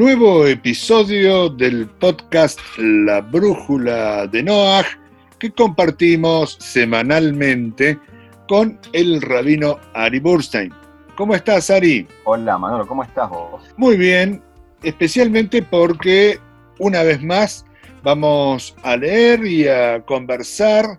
Nuevo episodio del podcast La Brújula de Noaj que compartimos semanalmente con el rabino Ari Burstein. ¿Cómo estás, Ari? Hola, Manolo, ¿cómo estás vos? Muy bien, especialmente porque una vez más vamos a leer y a conversar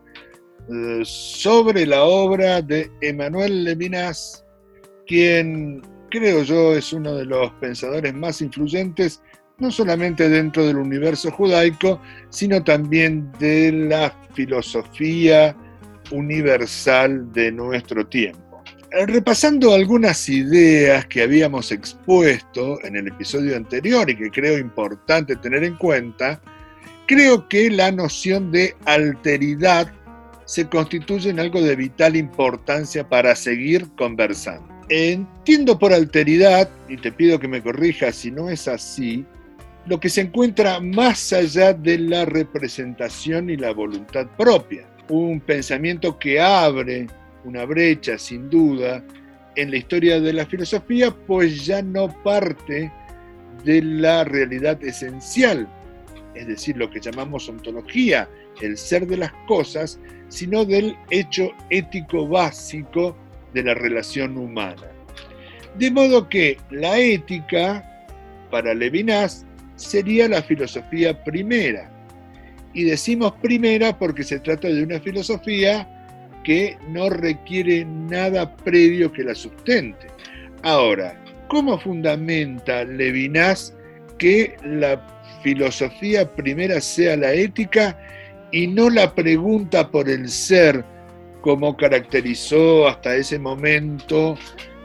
sobre la obra de Emmanuel Levinas, quien creo yo es uno de los pensadores más influyentes, no solamente dentro del universo judaico, sino también de la filosofía universal de nuestro tiempo. Repasando algunas ideas que habíamos expuesto en el episodio anterior y que creo importante tener en cuenta, creo que la noción de alteridad se constituye en algo de vital importancia para seguir conversando. Entiendo por alteridad, y te pido que me corrijas si no es así, lo que se encuentra más allá de la representación y la voluntad propia. Un pensamiento que abre una brecha, sin duda, en la historia de la filosofía, pues ya no parte de la realidad esencial, es decir, lo que llamamos ontología, el ser de las cosas, sino del hecho ético básico de la relación humana. De modo que la ética, para Levinas, sería la filosofía primera. Y decimos primera porque se trata de una filosofía que no requiere nada previo que la sustente. Ahora, ¿cómo fundamenta Levinas que la filosofía primera sea la ética y no la pregunta por el ser, como caracterizó hasta ese momento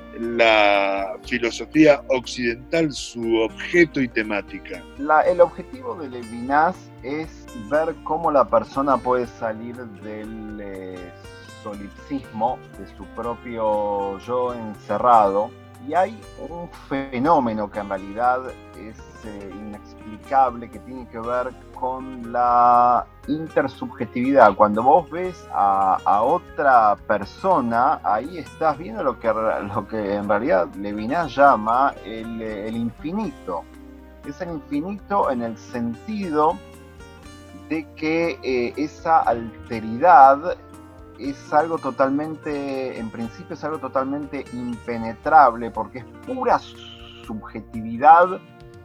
la filosofía occidental, su objeto y temática? El objetivo de Levinas es ver cómo la persona puede salir del solipsismo, de su propio yo encerrado, y hay un fenómeno que en realidad es inexplicable, que tiene que ver con la intersubjetividad. Cuando vos ves a otra persona, ahí estás viendo lo que en realidad Levinas llama el infinito. Es el infinito en el sentido de que esa alteridad es algo totalmente, en principio es algo totalmente impenetrable, porque es pura subjetividad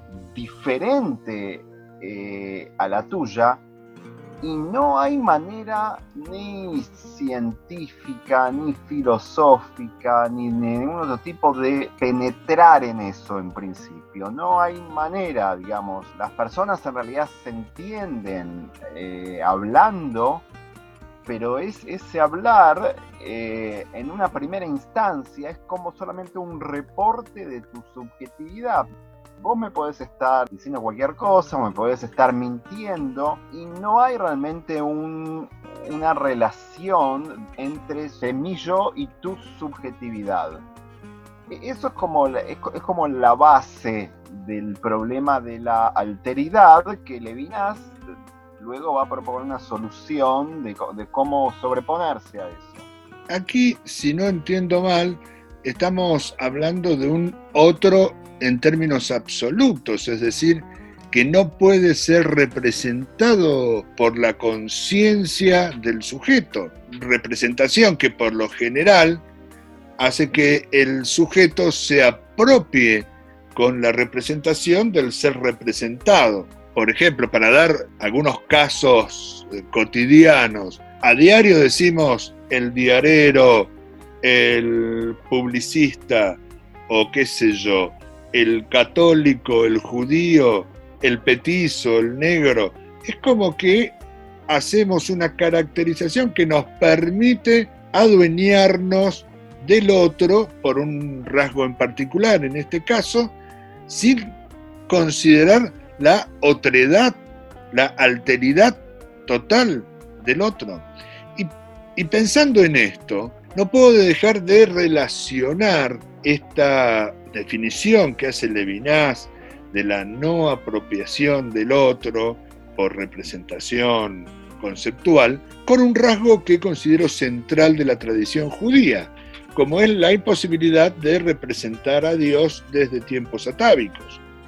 diferente a la tuya, y no hay manera ni científica, ni filosófica, ni ningún otro tipo de penetrar en eso en principio. No hay manera, digamos. Las personas en realidad se entienden hablando, pero ese hablar en una primera instancia es como solamente un reporte de tu subjetividad. Vos me podés estar diciendo cualquier cosa, o me podés estar mintiendo, y no hay realmente una relación entre mi yo y tu subjetividad. Eso es como la base del problema de la alteridad, que Levinas luego va a proponer una solución de cómo sobreponerse a eso. Aquí, si no entiendo mal, estamos hablando de un otro en términos absolutos, es decir, que no puede ser representado por la conciencia del sujeto, representación que por lo general hace que el sujeto se apropie con la representación del ser representado. Por ejemplo, para dar algunos casos cotidianos, a diario decimos el diarero, el publicista o qué sé yo, el católico, el judío, el petizo, el negro. Es como que hacemos una caracterización que nos permite adueñarnos del otro por un rasgo en particular, en este caso, sin considerar la otredad, la alteridad total del otro. Y pensando en esto, no puedo dejar de relacionar esta definición que hace Levinas de la no apropiación del otro por representación conceptual con un rasgo que considero central de la tradición judía, como es la imposibilidad de representar a Dios desde tiempos atávicos.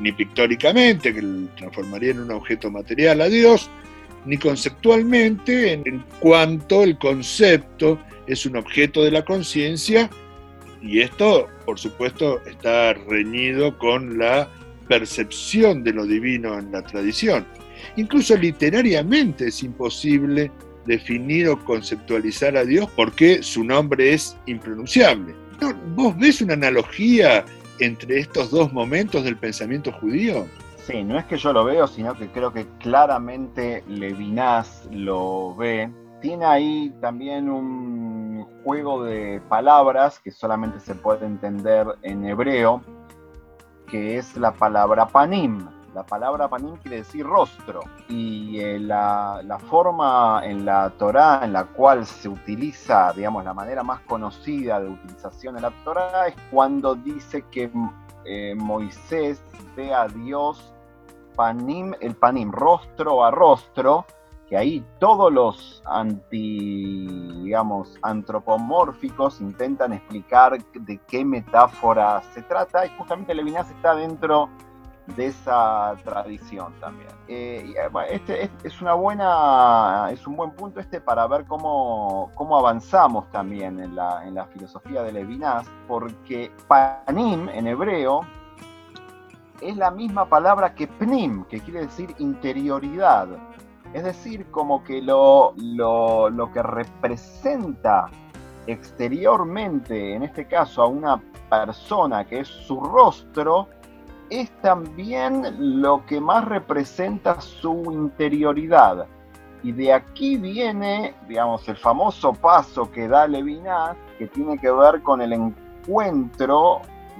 ni pictóricamente, que transformaría en un objeto material a Dios, ni conceptualmente, en cuanto el concepto es un objeto de la conciencia, y esto, por supuesto, está reñido con la percepción de lo divino en la tradición. Incluso literariamente es imposible definir o conceptualizar a Dios porque su nombre es impronunciable. ¿Vos ves una analogía entre estos dos momentos del pensamiento judío? Sí, no es que yo lo veo, sino que creo que claramente Levinas lo ve. Tiene ahí también un juego de palabras que solamente se puede entender en hebreo, que es la palabra panim. La palabra panim quiere decir rostro, y la forma en la Torá en la cual se utiliza, digamos, la manera más conocida de utilización de la Torá es cuando dice que Moisés ve a Dios panim, el panim, rostro a rostro, que ahí todos los digamos, antropomórficos intentan explicar de qué metáfora se trata, y justamente Levinas está dentro de esa tradición también. Este es un buen punto para ver cómo avanzamos también en la filosofía de Levinas, porque panim en hebreo es la misma palabra que pnim, que quiere decir interioridad. Es decir, como que lo que representa exteriormente, en este caso a una persona, que es su rostro, es también lo que más representa su interioridad. Y de aquí viene, digamos, el famoso paso que da Levinas, que tiene que ver con el encuentro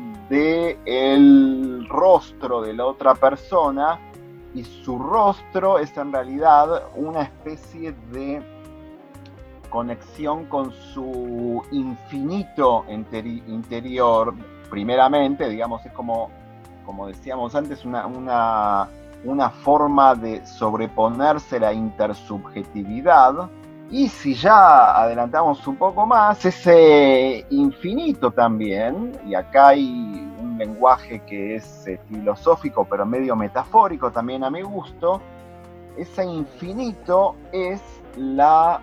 del rostro de la otra persona, y su rostro es en realidad una especie de conexión con su infinito interior, primeramente, digamos, es como decíamos antes, una forma de sobreponerse a la intersubjetividad. Y si ya adelantamos un poco más, ese infinito también, y acá hay un lenguaje que es filosófico pero medio metafórico también a mi gusto, ese infinito es la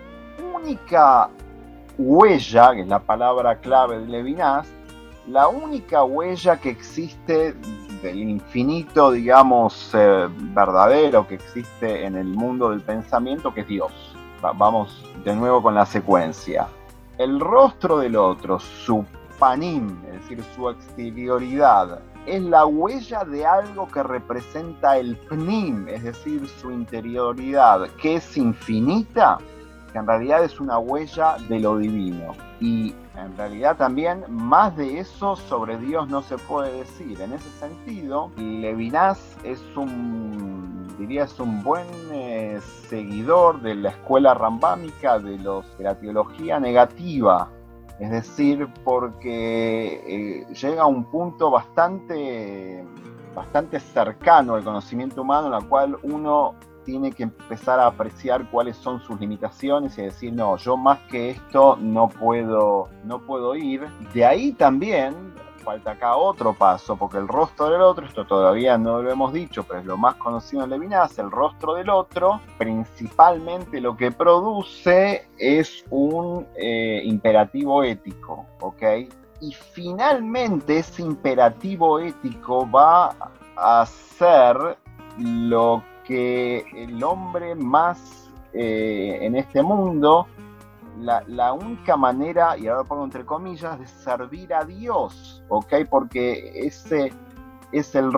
única huella, que es la palabra clave de Levinas, la única huella que existe del infinito, digamos, verdadero que existe en el mundo del pensamiento, que es Dios. Vamos de nuevo con la secuencia. El rostro del otro, su panim, es decir, su exterioridad, es la huella de algo que representa el pnim, es decir, su interioridad, que es infinita, que en realidad es una huella de lo divino. Y en realidad también más de eso sobre Dios no se puede decir. En ese sentido, Levinas es un buen seguidor de la escuela rambámica de la teología negativa. Es decir, porque llega a un punto bastante cercano al conocimiento humano, en la cual uno tiene que empezar a apreciar cuáles son sus limitaciones y decir, no, yo más que esto no puedo ir. De ahí también falta acá otro paso, porque el rostro del otro, esto todavía no lo hemos dicho, pero es lo más conocido en Levinas, el rostro del otro, principalmente lo que produce es un imperativo ético, ¿ok? Y finalmente ese imperativo ético va a ser lo que el hombre más en este mundo, la única manera, y ahora lo pongo entre comillas, de servir a Dios, ¿ok? Porque ese es el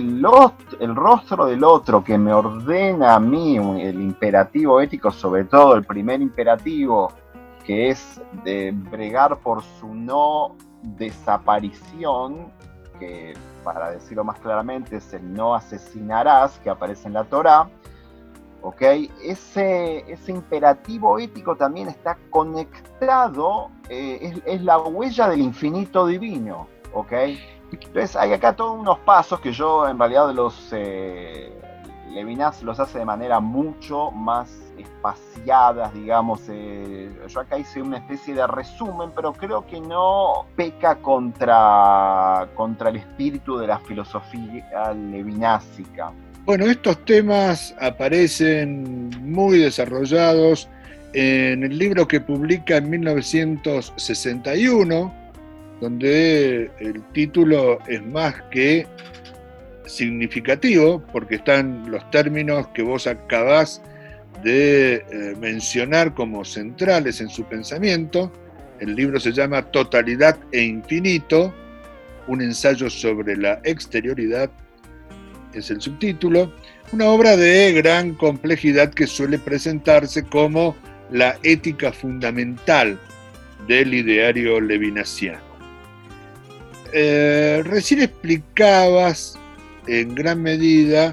rostro del otro que me ordena a mí el imperativo ético, sobre todo el primer imperativo, que es de bregar por su no desaparición, que para decirlo más claramente es el no asesinarás, que aparece en la Torá, ¿ok? Ese imperativo ético también está conectado, es la huella del infinito divino, ¿ok? Entonces hay acá todos unos pasos que yo en realidad Levinas los hace de manera mucho más espaciadas, digamos. Yo acá hice una especie de resumen, pero creo que no peca contra el espíritu de la filosofía levinásica. Bueno, estos temas aparecen muy desarrollados en el libro que publica en 1961, donde el título es más que significativo, porque están los términos que vos acabás de mencionar como centrales en su pensamiento. El libro se llama Totalidad e Infinito, un ensayo sobre la exterioridad, es el subtítulo, una obra de gran complejidad que suele presentarse como la ética fundamental del ideario levinasiano. Recién explicabas en gran medida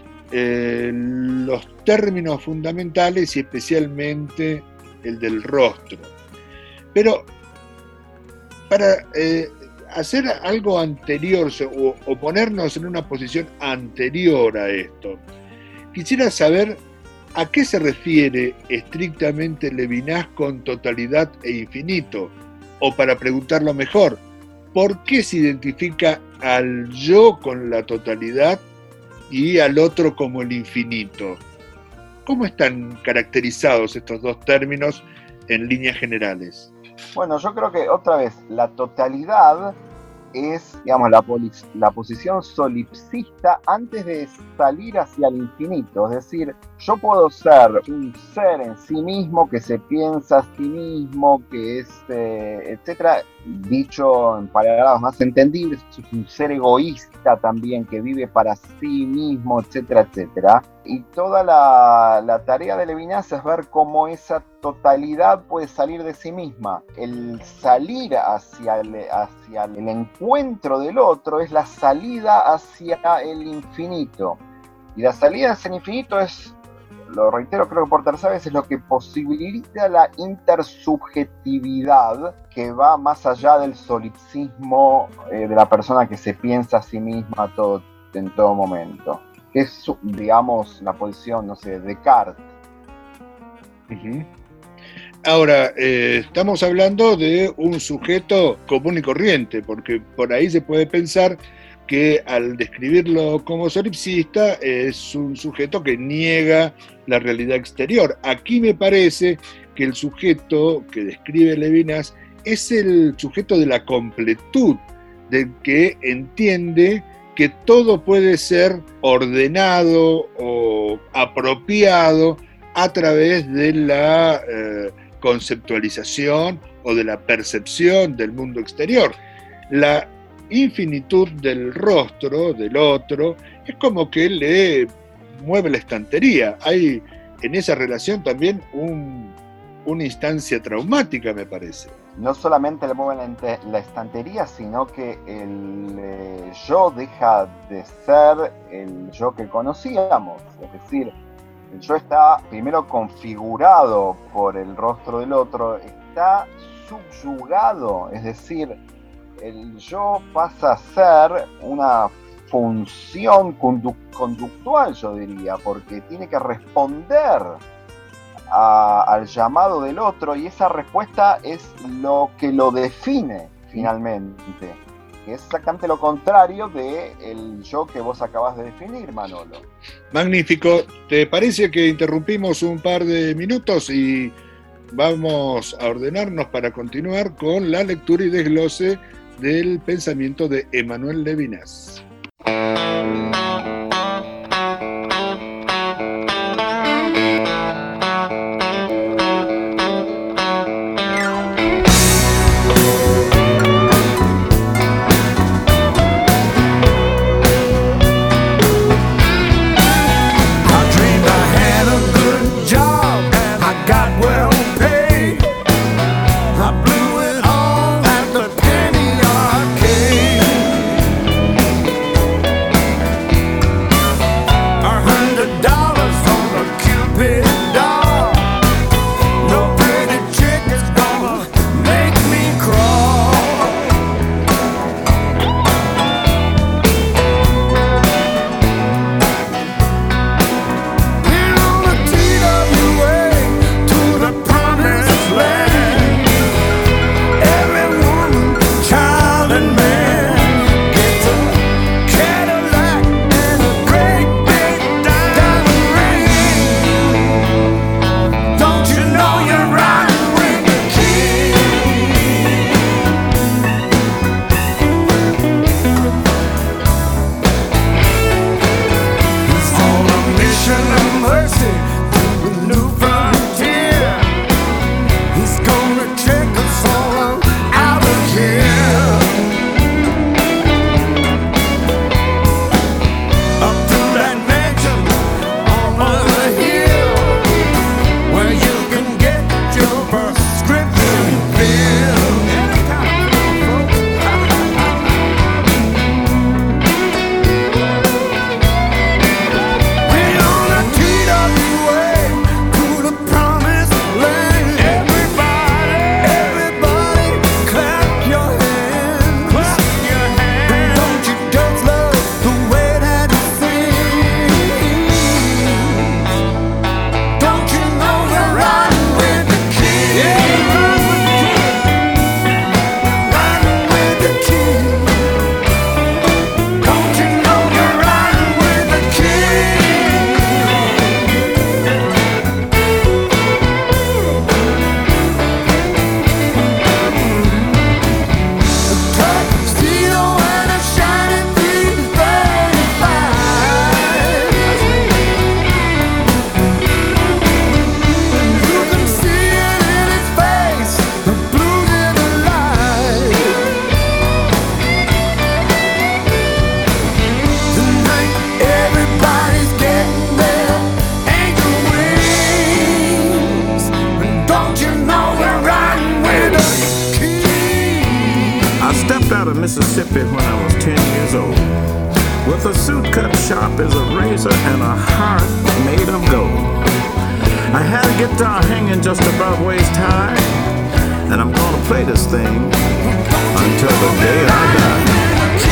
los términos fundamentales y especialmente el del rostro. Pero para hacer algo anterior o ponernos en una posición anterior a esto, quisiera saber a qué se refiere estrictamente Levinas con totalidad e infinito, o para preguntarlo mejor, ¿por qué se identifica al yo con la totalidad y al otro como el infinito? ¿Cómo están caracterizados estos dos términos en líneas generales? Bueno, yo creo que otra vez la totalidad es, digamos, la posición solipsista antes de salir hacia el infinito. Es decir, yo puedo ser un ser en sí mismo, que se piensa a sí mismo, que es, etcétera, dicho en palabras más entendibles, es un ser egoísta también, que vive para sí mismo, etcétera, etcétera. Y toda la tarea de Levinas es ver cómo esa totalidad puede salir de sí misma. El salir hacia el encuentro del otro es la salida hacia el infinito. Y la salida hacia el infinito es, lo reitero, creo que por tercera vez, es lo que posibilita la intersubjetividad que va más allá del solipsismo de la persona que se piensa a sí misma en todo momento. Que es, digamos, la posición, no sé, de Descartes. Uh-huh. Ahora, estamos hablando de un sujeto común y corriente, porque por ahí se puede pensar que al describirlo como solipsista es un sujeto que niega la realidad exterior. Aquí me parece que el sujeto que describe Levinas es el sujeto de la completud, del que entiende que todo puede ser ordenado o apropiado a través de la conceptualización o de la percepción del mundo exterior. La infinitud del rostro del otro es como que le mueve la estantería. Hay en esa relación también una instancia traumática, me parece. No solamente le mueve la estantería, sino que el yo deja de ser el yo que conocíamos. Es decir, el yo está primero configurado por el rostro del otro, está subyugado, es decir, el yo pasa a ser una función conductual, yo diría, porque tiene que responder al llamado del otro, y esa respuesta es lo que lo define finalmente, que es exactamente lo contrario del yo que vos acabas de definir, Manolo. Magnífico. ¿Te parece que interrumpimos un par de minutos y vamos a ordenarnos para continuar con la lectura y desglose del pensamiento de Emmanuel Levinas? of Mississippi when I was 10 years old. With a suit cut sharp as a razor and a heart made of gold. I had a guitar hanging just above waist high, and I'm gonna play this thing until the day I die.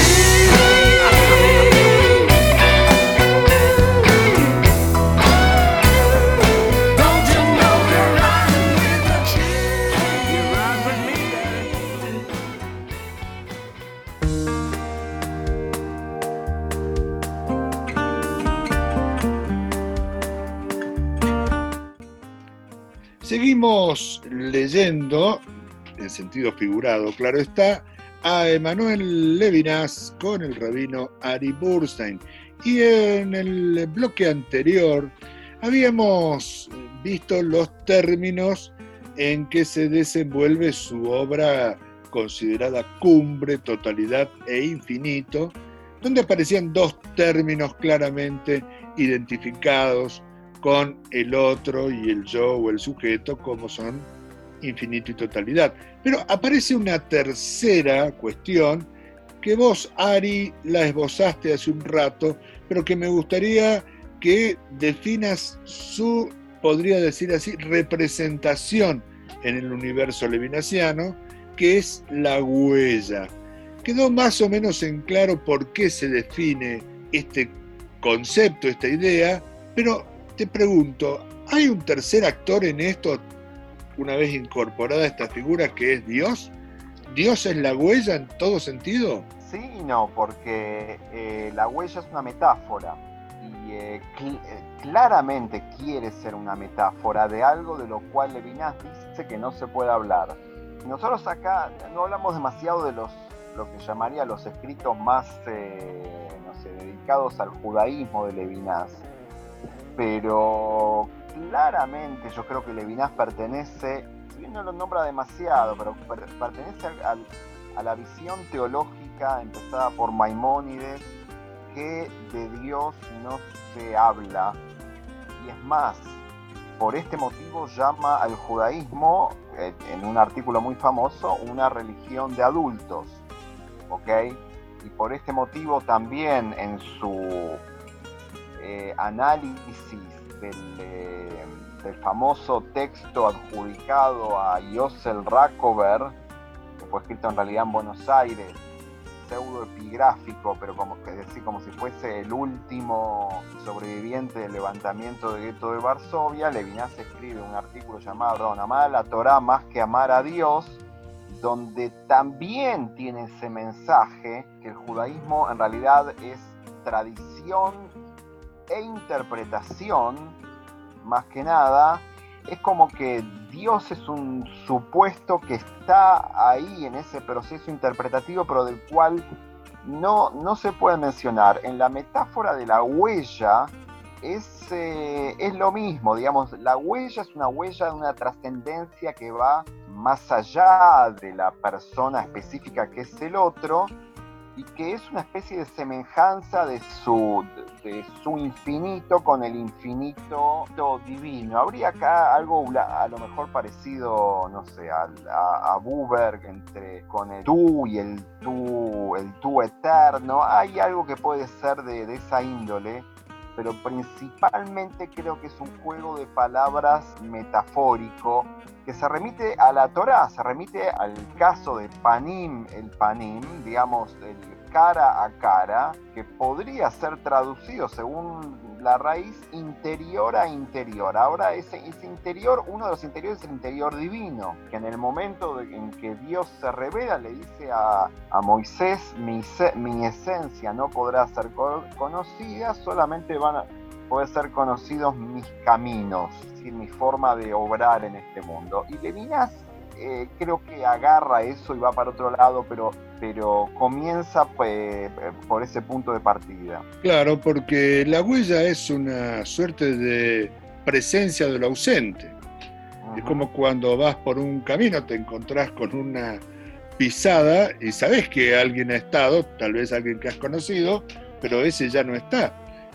Seguimos leyendo, en sentido figurado, claro está, a Emanuel Levinas con el rabino Ari Burstein. Y en el bloque anterior habíamos visto los términos en que se desenvuelve su obra considerada cumbre, totalidad e infinito, donde aparecían dos términos claramente identificados con el otro y el yo o el sujeto, como son infinito y totalidad. Pero aparece una tercera cuestión que vos, Ari, la esbozaste hace un rato, pero que me gustaría que definas su, podría decir así, representación en el universo levinasiano, que es la huella. Quedó más o menos en claro por qué se define este concepto, esta idea, pero te pregunto, ¿hay un tercer actor en esto, una vez incorporada esta figura, que es Dios? ¿Dios es la huella en todo sentido? Sí y no, porque la huella es una metáfora y claramente quiere ser una metáfora de algo de lo cual Levinas dice que no se puede hablar. Nosotros acá no hablamos demasiado de lo que llamaría los escritos más dedicados al judaísmo de Levinas, pero claramente yo creo que Levinas pertenece, si bien no lo nombra demasiado, pero pertenece a la visión teológica empezada por Maimónides, que de Dios no se habla, y es más, por este motivo llama al judaísmo, en un artículo muy famoso, una religión de adultos, ¿ok? Y por este motivo también en su análisis del famoso texto adjudicado a Yossel Rakover, que fue escrito en realidad en Buenos Aires, pseudoepigráfico, pero como si fuese el último sobreviviente del levantamiento del gueto de Varsovia, Levinas escribe un artículo llamado Amar a la Torá más que amar a Dios, donde también tiene ese mensaje que el judaísmo en realidad es tradición e interpretación, más que nada. Es como que Dios es un supuesto que está ahí en ese proceso interpretativo, pero del cual no se puede mencionar. En la metáfora de la huella es lo mismo, digamos, la huella es una huella de una trascendencia que va más allá de la persona específica que es el otro, y que es una especie de semejanza de su infinito con el infinito divino. Habría acá algo a lo mejor parecido, no sé, a Buber con el tú y el tú eterno. Hay algo que puede ser de esa índole, pero principalmente creo que es un juego de palabras metafórico que se remite a la Torá, se remite al caso de Panim, el Panim, digamos, el cara a cara, que podría ser traducido según la raíz interior a interior. Ahora ese interior, uno de los interiores es el interior divino, que en el momento en que Dios se revela le dice a Moisés, mi esencia no podrá ser conocida, solamente van a poder ser conocidos mis caminos, es decir, mi forma de obrar en este mundo. Y Levinas creo que agarra eso y va para otro lado, pero comienza por ese punto de partida. Claro, porque la huella es una suerte de presencia de lo ausente. Uh-huh. Es como cuando vas por un camino, te encontrás con una pisada y sabés que alguien ha estado, tal vez alguien que has conocido, pero ese ya no está.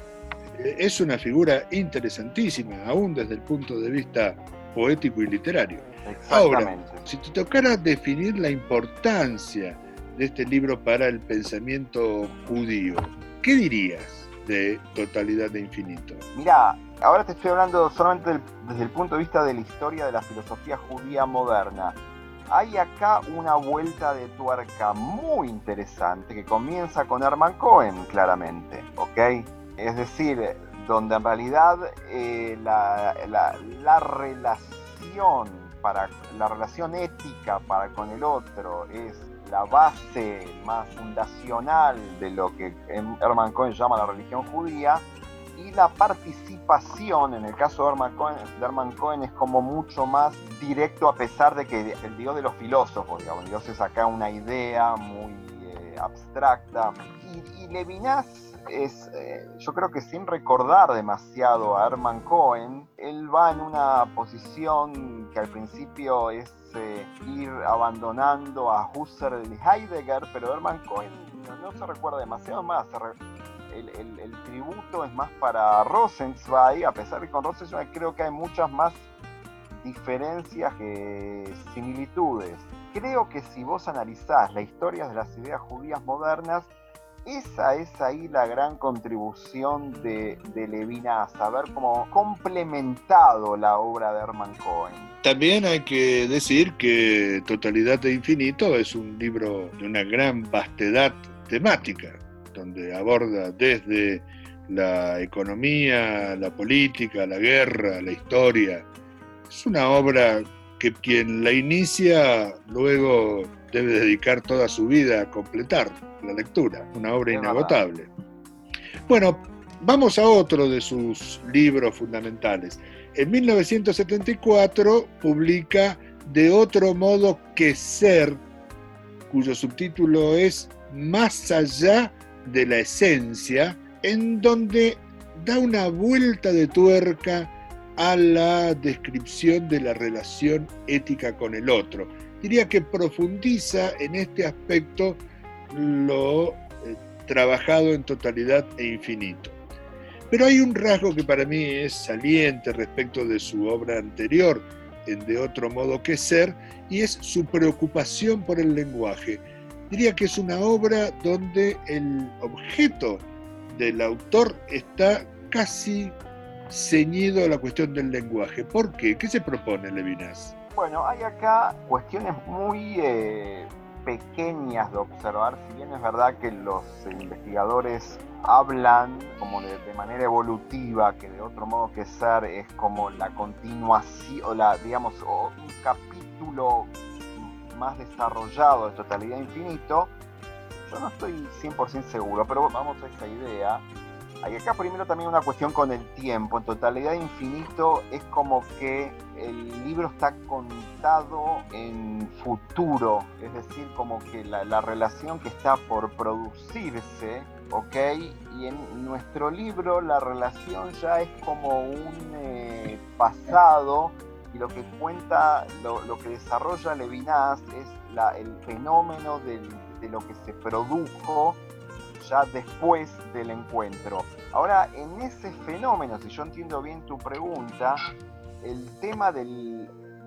Es una figura interesantísima, aún desde el punto de vista poético y literario. Ahora, si te tocara definir la importancia de este libro para el pensamiento judío. ¿Qué dirías de Totalidad de Infinito? Mirá, ahora te estoy hablando solamente desde el punto de vista de la historia de la filosofía judía moderna. Hay acá una vuelta de tuerca muy interesante que comienza con Hermann Cohen, claramente, ¿ok? Es decir, donde en realidad la relación ética para con el otro es la base más fundacional de lo que Hermann Cohen llama la religión judía, y la participación, en el caso de Hermann Cohen, es como mucho más directo, a pesar de que el Dios de los filósofos, digamos, Dios es acá una idea muy abstracta. Y Levinas es, yo creo que sin recordar demasiado a Hermann Cohen, él va en una posición que al principio es ir abandonando a Husserl y Heidegger, pero Hermann Cohen no se recuerda demasiado más. El tributo es más para Rosenzweig, a pesar de que con Rosenzweig creo que hay muchas más diferencias que similitudes. Creo que si vos analizás la historia de las ideas judías modernas, esa es ahí la gran contribución de Levinas, haber como complementado la obra de Hermann Cohen. También hay que decir que Totalidad de Infinito es un libro de una gran vastedad temática, donde aborda desde la economía, la política, la guerra, la historia. Es una obra que quien la inicia luego debe dedicar toda su vida a completar la lectura, una obra inagotable. Bueno, vamos a otro de sus libros fundamentales. En 1974 publica De otro modo que ser, cuyo subtítulo es Más allá de la esencia, en donde da una vuelta de tuerca a la descripción de la relación ética con el otro. Diría que profundiza en este aspecto lo trabajado en Totalidad e Infinito. Pero hay un rasgo que para mí es saliente respecto de su obra anterior, en De otro modo que ser, y es su preocupación por el lenguaje. Diría que es una obra donde el objeto del autor está casi ceñido a la cuestión del lenguaje. ¿Por qué? ¿Qué se propone Levinas? Bueno, hay acá cuestiones muy pequeñas de observar, si bien es verdad que los investigadores hablan como de manera evolutiva, que de otro modo que ser es como la continuación, o un capítulo más desarrollado de Totalidad Infinito. Yo no estoy 100% seguro, pero vamos a esa idea. Hay acá primero también una cuestión con el tiempo. En Totalidad Infinito es como que el libro está contado en futuro, es decir, como que la relación que está por producirse, ¿ok? Y en nuestro libro la relación ya es como un pasado, y lo que cuenta, lo que desarrolla Levinas es el fenómeno de lo que se produjo ya después del encuentro. Ahora, en ese fenómeno, si yo entiendo bien tu pregunta, el tema del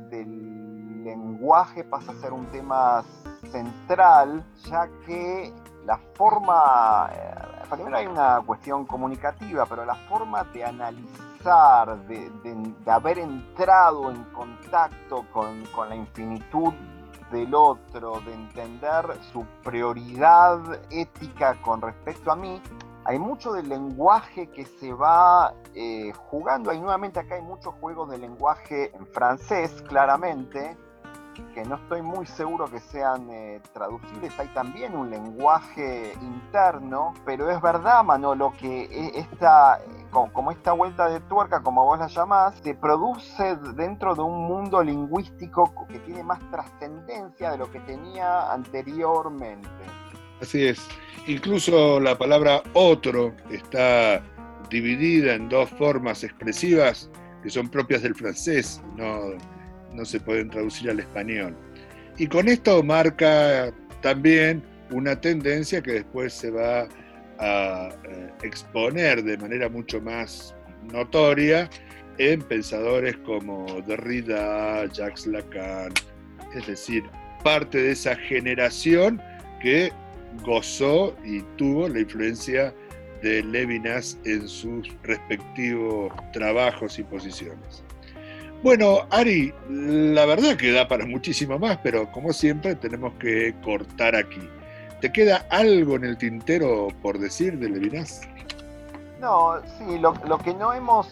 lenguaje pasa a ser un tema central, ya que la forma, primero hay una cuestión comunicativa, pero la forma de analizar, de haber entrado en contacto con la infinitud del otro, de entender su prioridad ética con respecto a mí, hay mucho del lenguaje que se va jugando. Y nuevamente acá hay muchos juegos de lenguaje en francés, claramente, que no estoy muy seguro que sean traducibles. Hay también un lenguaje interno, pero es verdad, Manolo, que como esta vuelta de tuerca, como vos la llamás, se produce dentro de un mundo lingüístico que tiene más trascendencia de lo que tenía anteriormente. Así es. Incluso la palabra otro está dividida en dos formas expresivas que son propias del francés, no se pueden traducir al español. Y con esto marca también una tendencia que después se va a exponer de manera mucho más notoria en pensadores como Derrida, Jacques Lacan, es decir, parte de esa generación que gozó y tuvo la influencia de Levinas en sus respectivos trabajos y posiciones. Bueno, Ari, la verdad que da para muchísimo más, pero como siempre tenemos que cortar aquí. ¿Te queda algo en el tintero por decir de Levinas? No, sí, lo que no hemos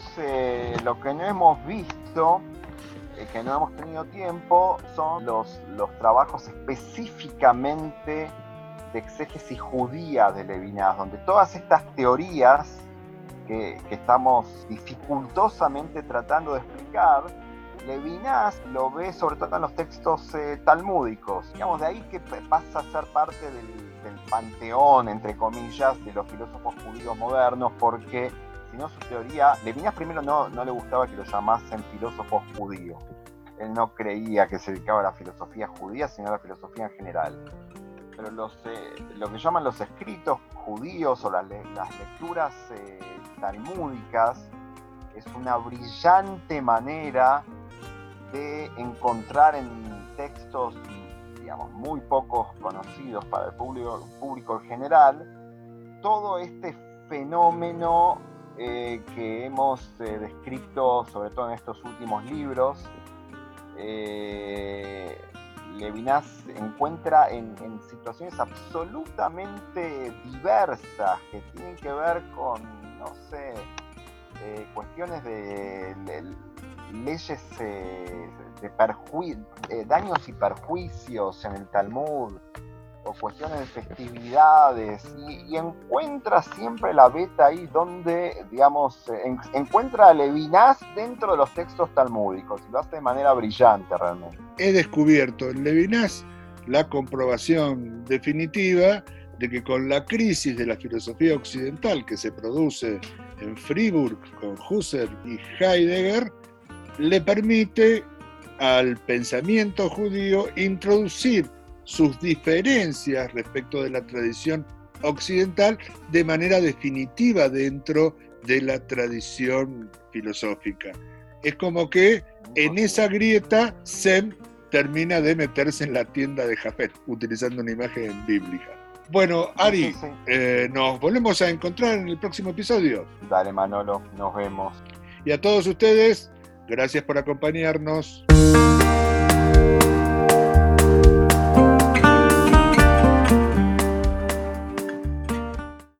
visto, que no hemos tenido tiempo, son los trabajos específicamente de exégesis judía de Levinas, donde todas estas teorías que estamos dificultosamente tratando de explicar, Levinas lo ve sobre todo en los textos talmúdicos. Digamos, de ahí que pasa a ser parte del panteón, entre comillas, de los filósofos judíos modernos, porque si no su teoría, Levinas primero no le gustaba que lo llamasen filósofos judíos. Él no creía que se dedicaba a la filosofía judía, sino a la filosofía en general. Pero lo que llaman los escritos judíos o las lecturas talmúdicas es una brillante manera de encontrar en textos, digamos, muy pocos conocidos para el público en general, todo este fenómeno que hemos descrito, sobre todo en estos últimos libros. Levinas encuentra en situaciones absolutamente diversas que tienen que ver con, no sé, cuestiones de leyes de daños y perjuicios en el Talmud, o cuestiones de festividades, y encuentra siempre la beta ahí donde, digamos, encuentra a Levinas dentro de los textos talmúdicos, y lo hace de manera brillante realmente. He descubierto en Levinas la comprobación definitiva de que con la crisis de la filosofía occidental que se produce en Friburg con Husserl y Heidegger, le permite al pensamiento judío introducir sus diferencias respecto de la tradición occidental de manera definitiva dentro de la tradición filosófica. Es como que en esa grieta Sem termina de meterse en la tienda de Jafet, utilizando una imagen bíblica. Bueno, Ari, Sí. Nos volvemos a encontrar en el próximo episodio. Dale, Manolo, nos vemos. Y a todos ustedes, gracias por acompañarnos.